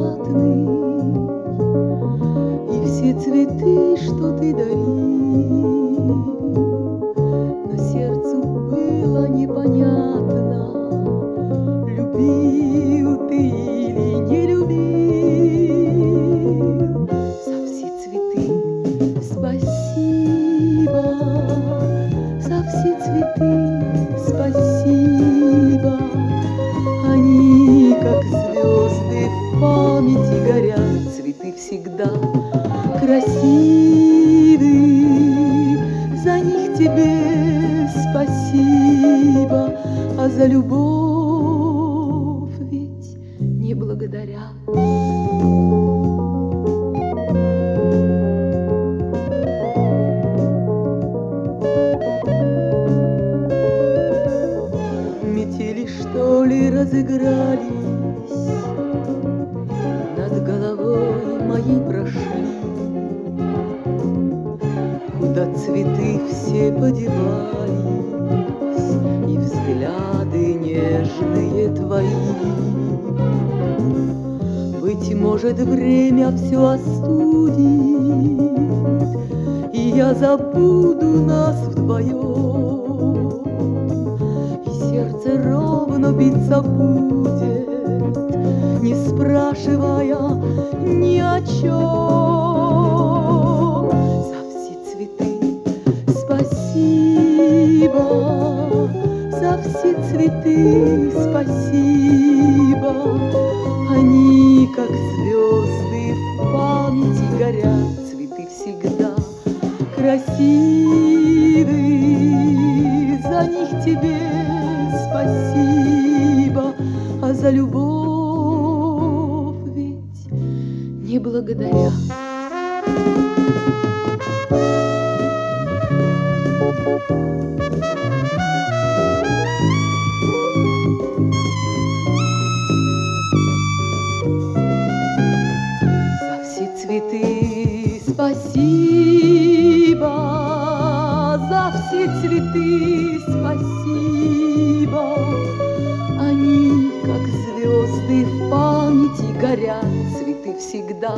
ароматный, и все цветы, что ты дарил, но сердцу было непонятно, любил ты или не любил. За все цветы спасибо, за все цветы спасибо. Они, как звезды, в памяти горят. Цветы всегда красивы, за них тебе спасибо, а за любовь ведь не благодарят. Метели, что ли, разыгрались, над головой моей прошли, куда цветы все подевались, и взгляды нежные твои. Быть может, время все остудит, и я забуду нас вдвоем, и сердце ровно биться будет, не спрашивая ни о чем. За все цветы спасибо, за все цветы спасибо. Они, как звезды, в памяти горят. Цветы всегда красивы, за них тебе спасибо, а за любовь ведь не благодарят. За все цветы спасибо, за все цветы спасибо. Они, как звезды, в памяти горят. Цветы всегда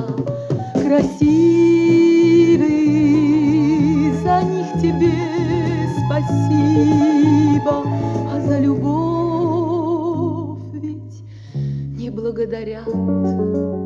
красивы, за них тебе спасибо, а за любовь ведь не благодарят.